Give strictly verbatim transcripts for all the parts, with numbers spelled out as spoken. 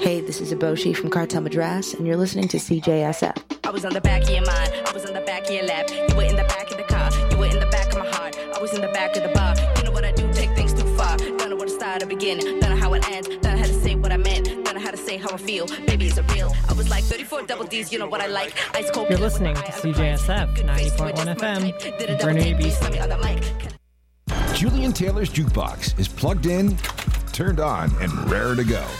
Hey, this is Eboshi from Cartel Madras, and you're listening to C J S F. I was on the back of your mind, I was on the back of your lap. You were in the back of the car, you were in the back of my heart. I was in the back of the bar. You know what I do, take things too far. Don't know where to start or begin, don't know how it ends. Don't know how to say what I meant, don't know how to say how I feel. Baby, is it real? I was like thirty-four double D's, you know what I like. Ice cold. You're listening to C J S F ninety point one F M, Burnaby, B C. Julian Taylor's Jukebox is plugged in, turned on, and raring to go.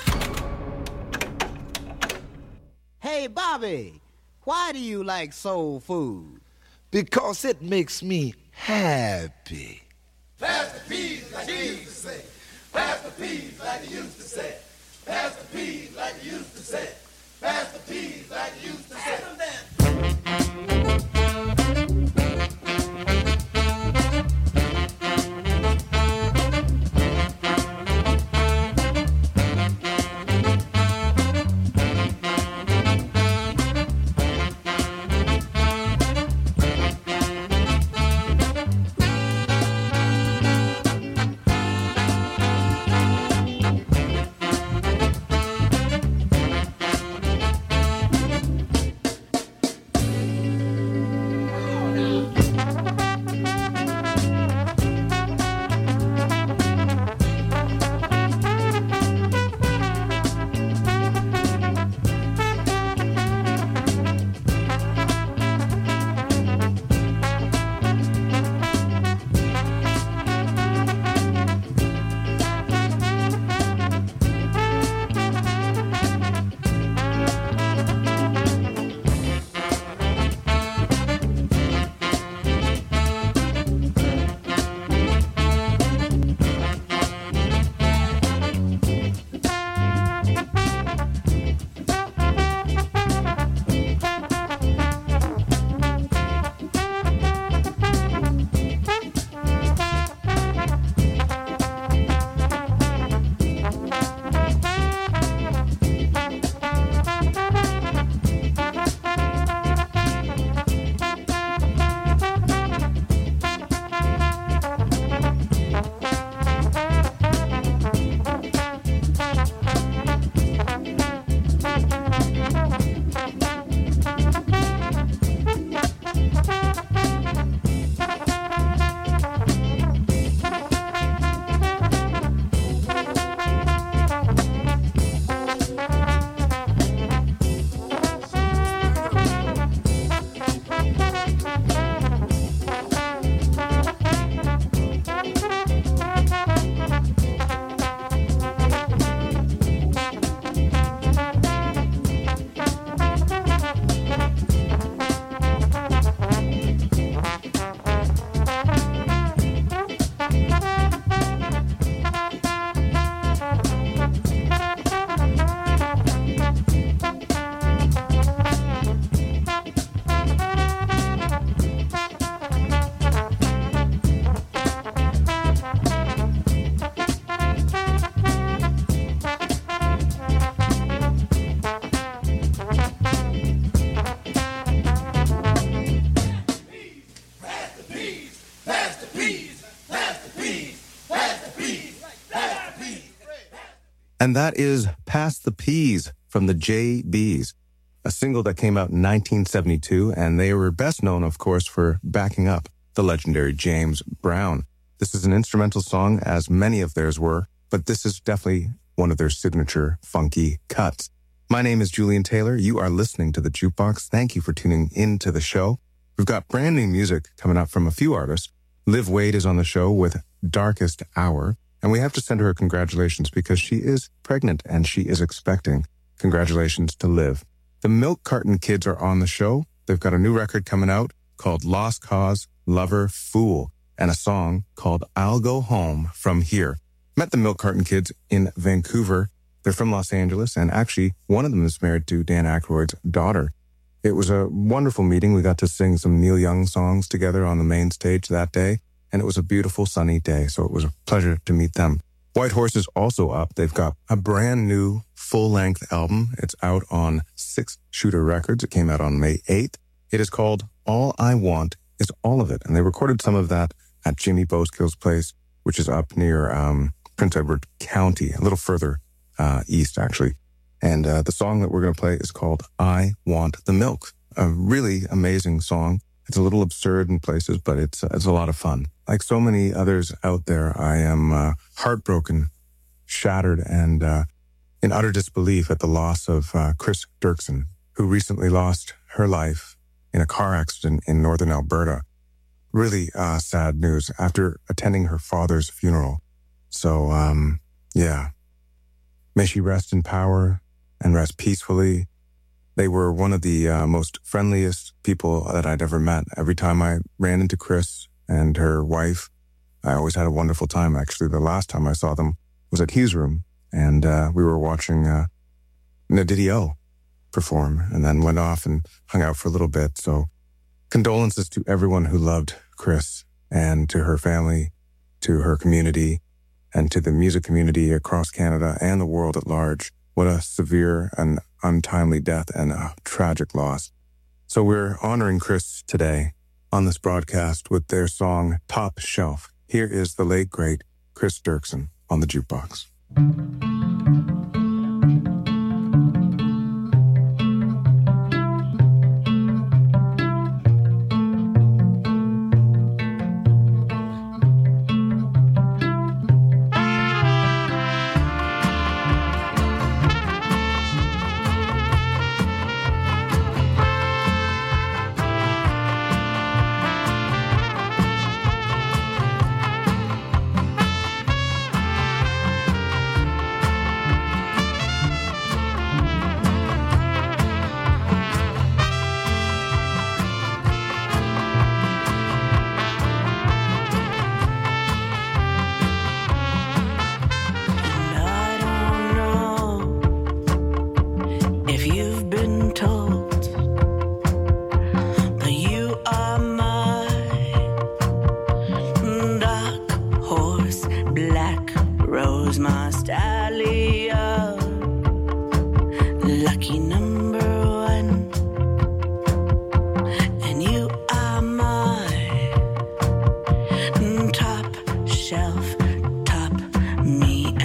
Hey, Bobby, why do you like soul food? Because it makes me happy. Pass the peas like they used to say. Pass the peas like they used to say. Pass the peas like they used to say. Pass the peas like they used to say. And that is Pass the Peas from the J Bs, a single that came out in nineteen seventy-two, and they were best known, of course, for backing up the legendary James Brown. This is an instrumental song, as many of theirs were, but this is definitely one of their signature funky cuts. My name is Julian Taylor. You are listening to The Jukebox. Thank you for tuning in to the show. We've got brand new music coming up from a few artists. Liv Wade is on the show with Darkest Hour. And we have to send her congratulations because she is pregnant and she is expecting. Congratulations to Liv. The Milk Carton Kids are on the show. They've got a new record coming out called Lost Cause, Lover, Fool, and a song called I'll Go Home From Here. Met the Milk Carton Kids in Vancouver. They're from Los Angeles, and actually one of them is married to Dan Aykroyd's daughter. It was a wonderful meeting. We got to sing some Neil Young songs together on the main stage that day. And it was a beautiful sunny day, so it was a pleasure to meet them. White Horse is also up. They've got a brand new full-length album. It's out on Six Shooter Records. It came out on May eighth. It is called All I Want Is All of It. And they recorded some of that at Jimmy Boskill's place, which is up near um, Prince Edward County, a little further uh, east, actually. And uh, the song that we're going to play is called I Want the Milk, a really amazing song. It's a little absurd in places, but it's, it's a lot of fun. Like so many others out there, I am uh, heartbroken, shattered, and uh, in utter disbelief at the loss of uh, Chris Dirksen, who recently lost her life in a car accident in northern Alberta. Really uh, sad news after attending her father's funeral. So, um, yeah. May she rest in power and rest peacefully. They were one of the uh, most friendliest people that I'd ever met. Every time I ran into Chris and her wife, I always had a wonderful time. Actually, the last time I saw them was at Hughes Room, and uh, we were watching uh, Nadidio perform, and then went off and hung out for a little bit. So condolences to everyone who loved Chris, and to her family, to her community, and to the music community across Canada and the world at large. What a severe and untimely death and a tragic loss. So we're honoring Chris today on this broadcast with their song Top Shelf. Here is the late, great Chris Dirksen on the jukebox.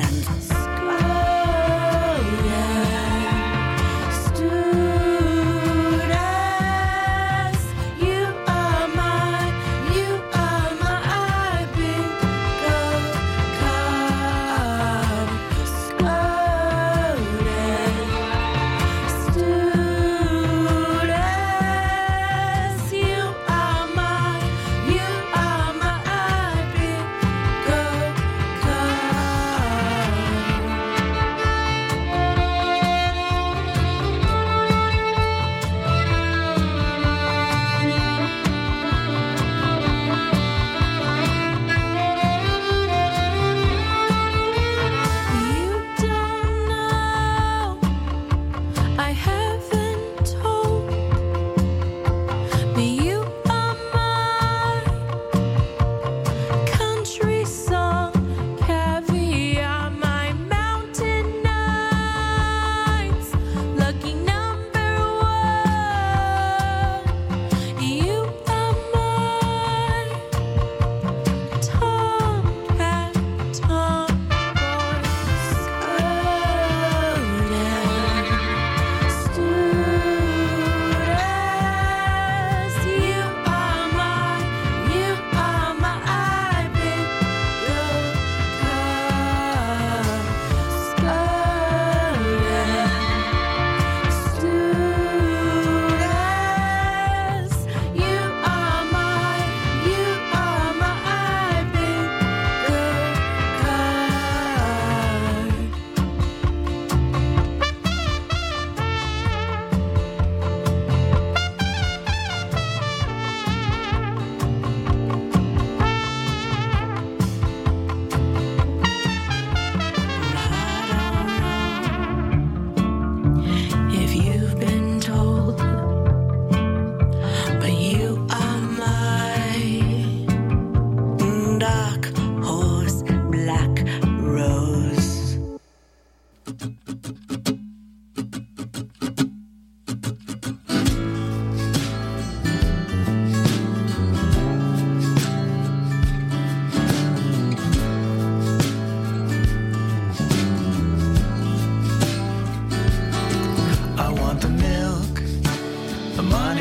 Ooh.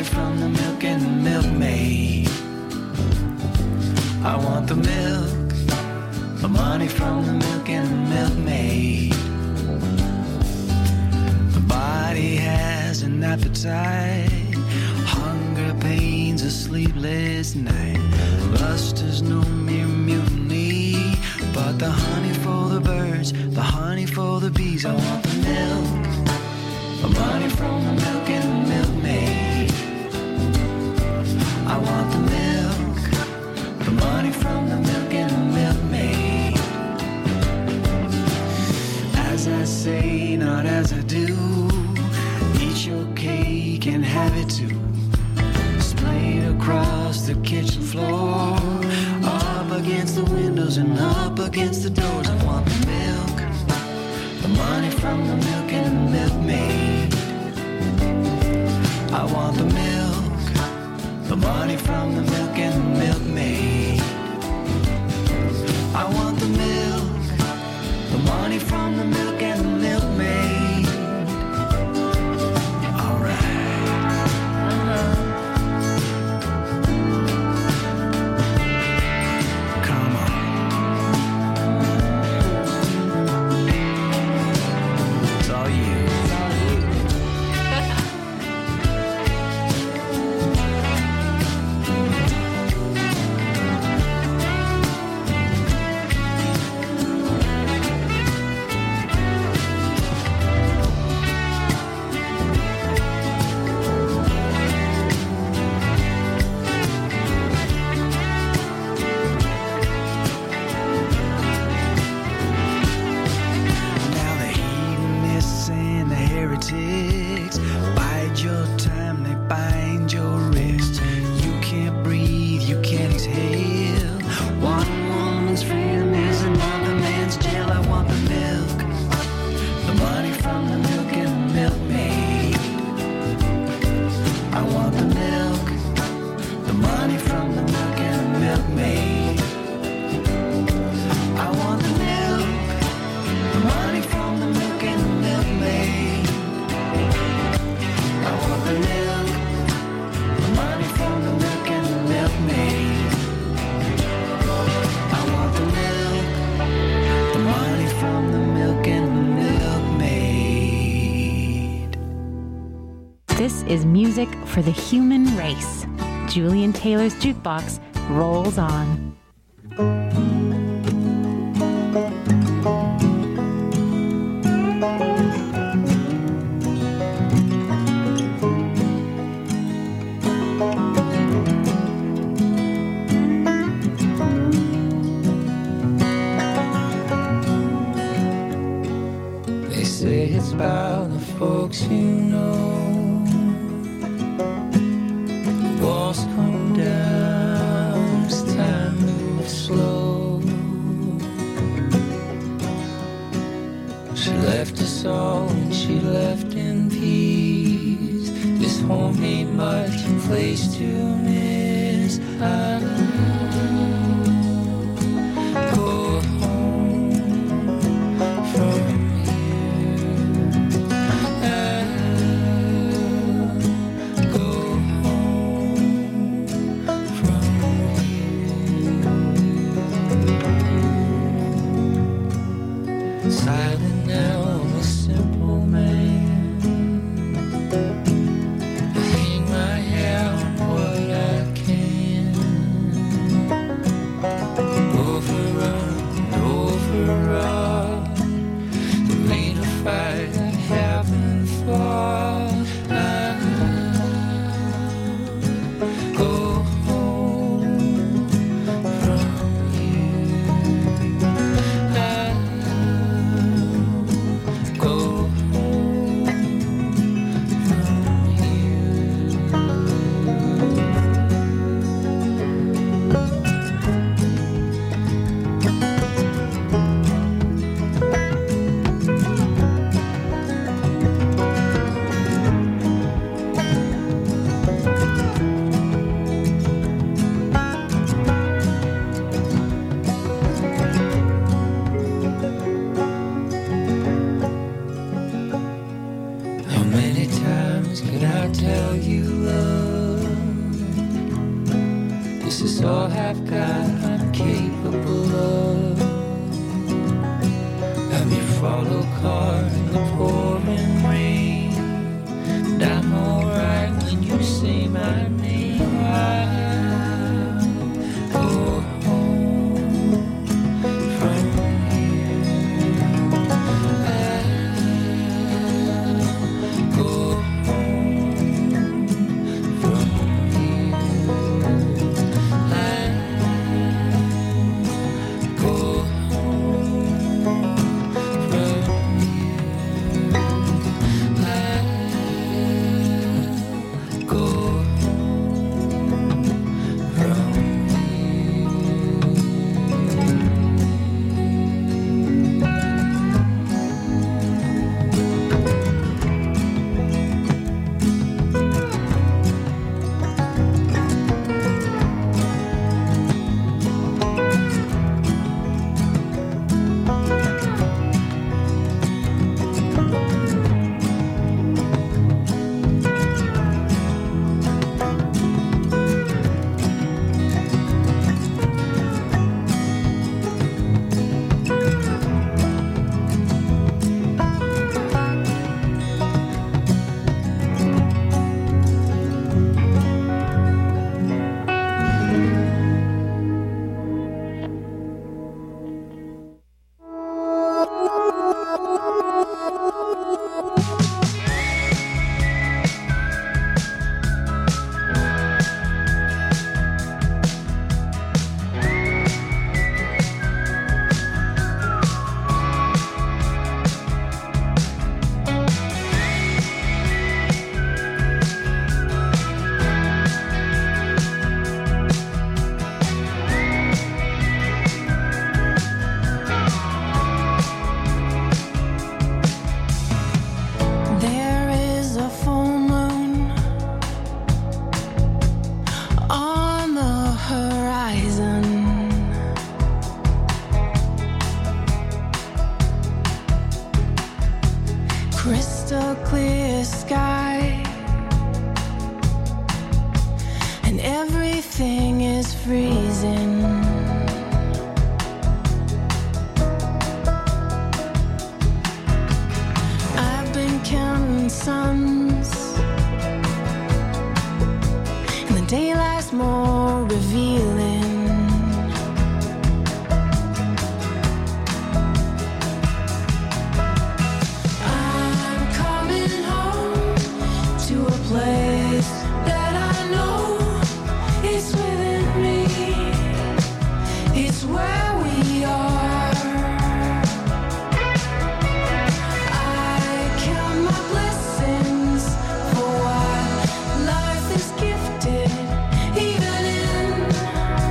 money from the milk and the milkmaid. I want the milk, the money from the milk and the milkmaid. The body has an appetite, hunger, pains, a sleepless night. Lust is no mere mutiny, but the honey for the birds, the honey for the bees. I want the milk, the money from the milk and the milkmaid. I want the milk, the money from the milk and the milkmaid. As I say, not as I do. Eat your cake and have it too. Splayed across the kitchen floor, up against the windows and up against the doors. I want the milk, the money from the milk and the milkmaid. I want the milk, the money from the milk and the milkmaid. I want the milk, the money from the milk and the milkmaid. All right. Come on. It's all you. Now the hedonists and the heretics bide your time, they bind your wrist. You can't breathe, you can't exhale. One woman's freedom is another man's jail. I want the milk, the money from the milk and the milkmaid. I want the milk, the money from the milk and the milkmaid. I want the milk, the money from the milk and the milkmaid. I want the milk, the money from the milk and the milkmaid. I want the milk, the money from the milk and the milkmaid. This is music for the human race. Julian Taylor's Jukebox rolls on. They say it's about the folks you know. Walls come down as time moves slow. She left us all and she left in peace. This home ain't much place to miss. I go home from silent now, I'm a simple man. I hang my hair on what I can. Overrun and overrun. There ain't a fight I haven't fought. I go home from here. I go home from here. How many times could I tell you love? is all I've got, I'm capable of. Let me follow car in the pouring rain, and I'm alright when you say my name. I'll go home from here. I'll go home from here. I'll go crystal clear sky, and everything is freezing. I've been counting suns, and the daylight's more revealing. Place that I know is within me. It's where we are. I count my blessings for what life is gifted, even in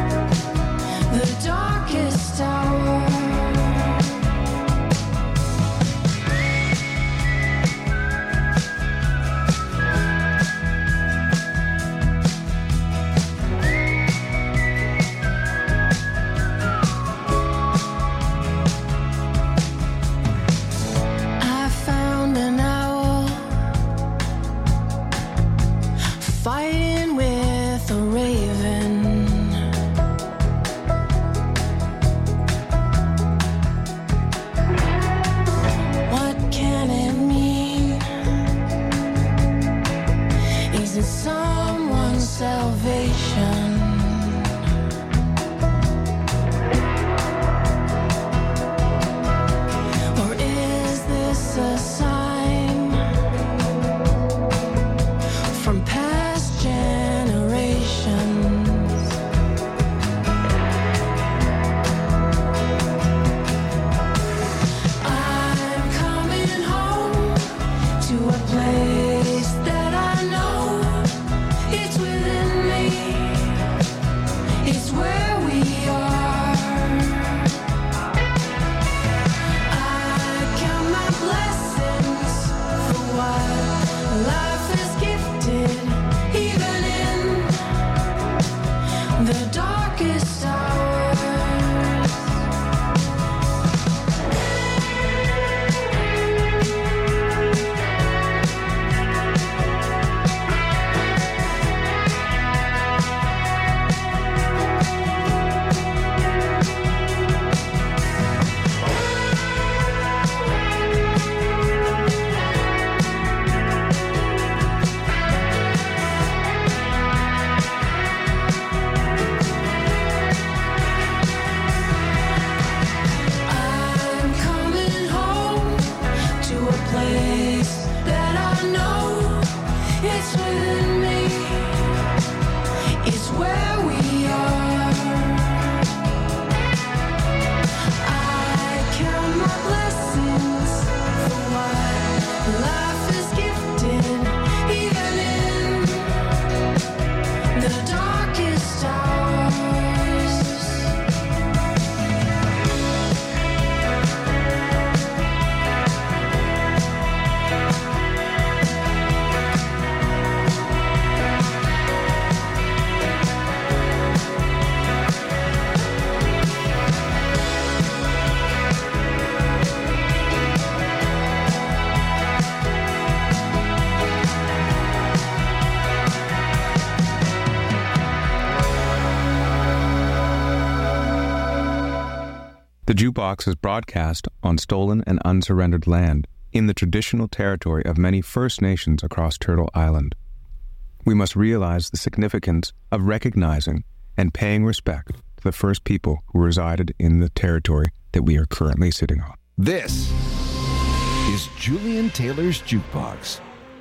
The Jukebox is broadcast on stolen and unsurrendered land in the traditional territory of many First Nations across Turtle Island. We must realize the significance of recognizing and paying respect to the first people who resided in the territory that we are currently sitting on. This is Julian Taylor's Jukebox.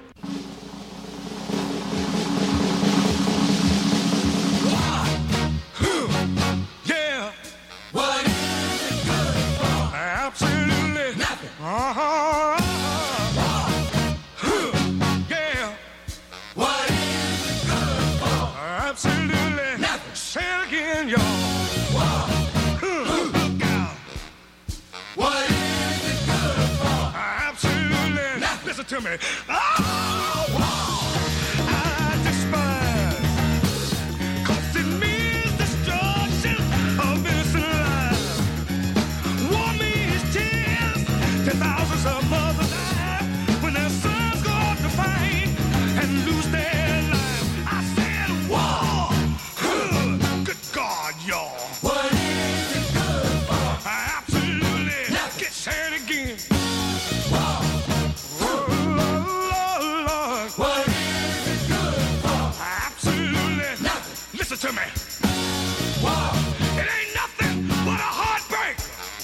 Yeah. What is it good for? Absolutely nothing. Uh-huh. Yeah. What is it good for? Absolutely nothing. Say it again, y'all. Look out. What is it good for? Absolutely nothing. Listen to me. Oh, wow. I despise. 'Cause it means destruction of innocent lives. War means tears. Ten thousands of mothers die when their sons go off to fight and lose their lives. I said war. Good God, y'all. What is it good for? Absolutely. Get said again. War. Oh, Lord. What is it good for? Absolutely nothing. Listen to me. War. It ain't nothing but a heartbreak.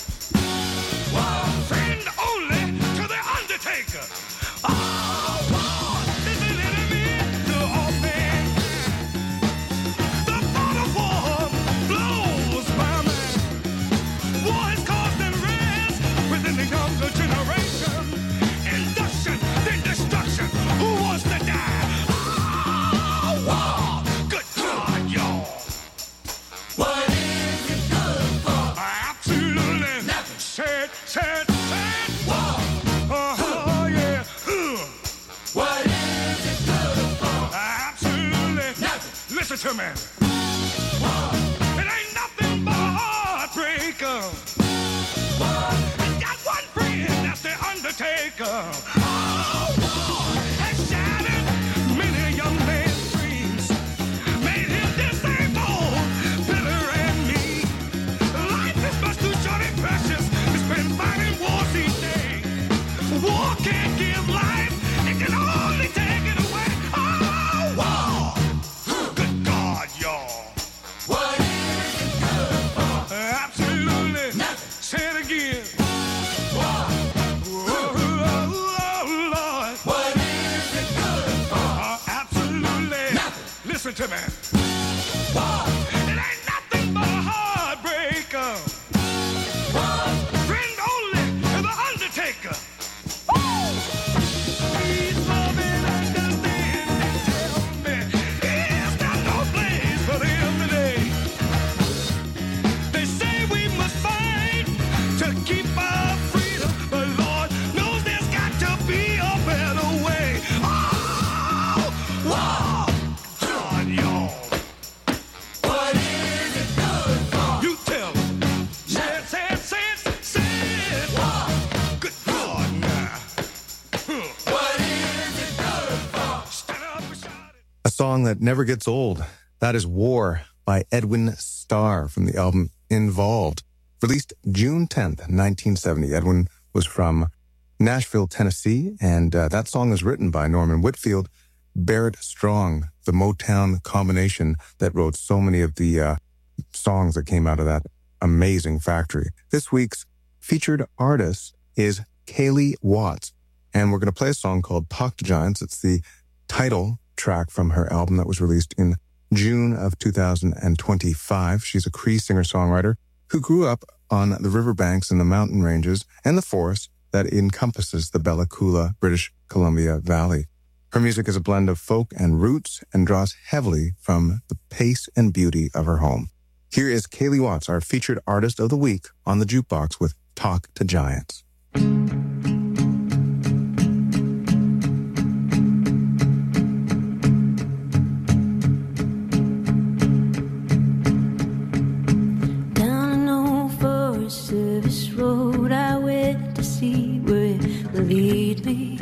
War. Friend only to the undertaker. Oh, war is an enemy to all mankind. The thought of war blows my mind. War is causing rest within the younger generation. Induction, then destruction. Who wants to die? Oh, war. Good God, y'all. What is it good for? Absolutely nothing. Said, said, said. War. Oh, yeah. Huh. What is it good for? Absolutely nothing. Listen to me. War. It ain't nothing but a heartbreaker. War. It's got one friend, that's the undertaker. Oh, war has shattered many young men's dreams. Made him disabled, bitter and mean. Life is much too short and precious. It's been fighting wars each day. War can't give life. It can only take it away. Oh, war. Good God, y'all. What is it good for? Absolutely nothing. Say it again. War. Oh, oh, Lord. What is it good for? Absolutely nothing. Listen to me. War. It ain't nothing but a heartbreaker. War. Friend only to the undertaker. Woo! Please love and understand and tell me it's not no place for them today. They say we must fight to keep our freedom, but Lord knows there's got to be a better way. Oh, wow, God, y'all. What is it good for? You tell me. Say it, say it, say it, say it. Wow. Good God, now. Huh. What is it good for? Stand up and shout it. A song that never gets old. That is War by Edwin Starr from the album Involved. Released June tenth, nineteen seventy. Edwin was from Nashville, Tennessee, and uh, that song was written by Norman Whitfield, Barrett Strong, the Motown combination that wrote so many of the uh, songs that came out of that amazing factory. This week's featured artist is Kaylee Watts, and we're going to play a song called Talk to Giants. It's the title track from her album that was released in June of two thousand twenty-five. She's a Cree singer-songwriter who grew up on the riverbanks and the mountain ranges and the forest that encompasses the Bella Coola, British Columbia Valley. Her music is a blend of folk and roots and draws heavily from the pace and beauty of her home. Here is Kaylee Watts, our featured artist of the week on the Jukebox with Talk to Giants. Service road I went to see where it will lead me,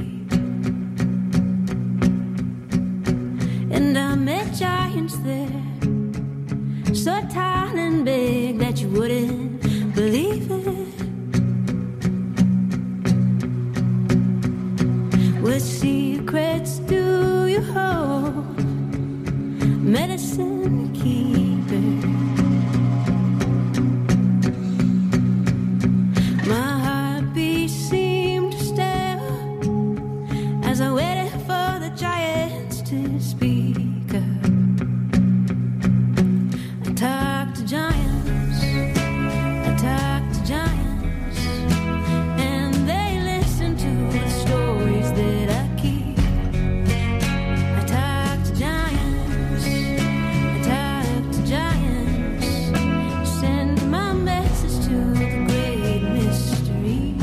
and I met giants there, so tall and big that you wouldn't believe it. secrets do you hold? Medicine keeper. My heartbeat seemed to stare as I waited for the giants to speak up. I talked to giants, I talked to giants, and they listened to the stories that I keep. I talked to giants, I talked to giants, send my message to the great mystery.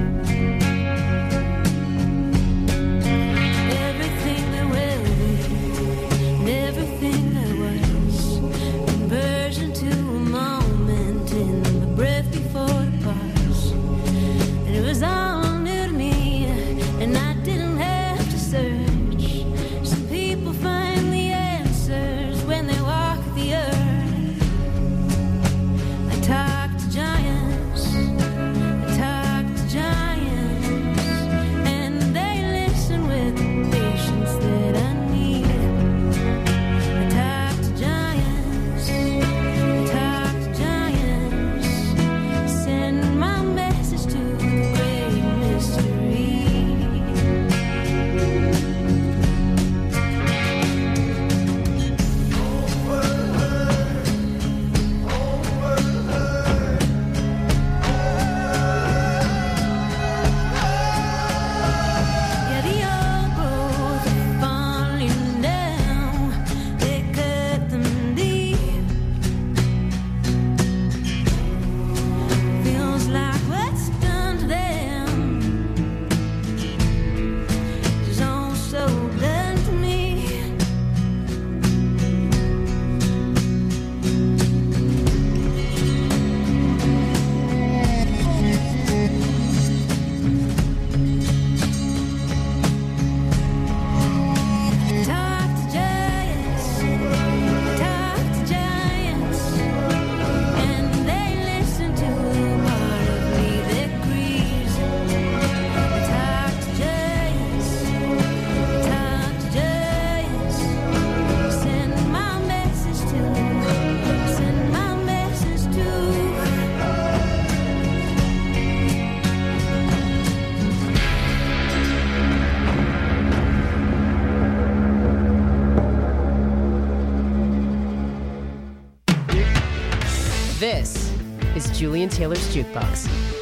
Everything that will be, and everything that was, conversion to a moment in the breath before the pause. And it was all new to me, and I didn't have to search. Some people find the answers when they walk the earth. I talk to giants, I talk to giants, and they listen with the patience that I need. I talk to giants, I talk to giants, send my message to the great mystery. Yeah, the old roads are falling down, they cut them deep. Feels like what's done to them is also done to me. Talk to giants, talk to giants, and they listen to the part of me that grieves. Talk to giants, talk to giants, send my message to, send my message to. This is Julian Taylor's Jukebox.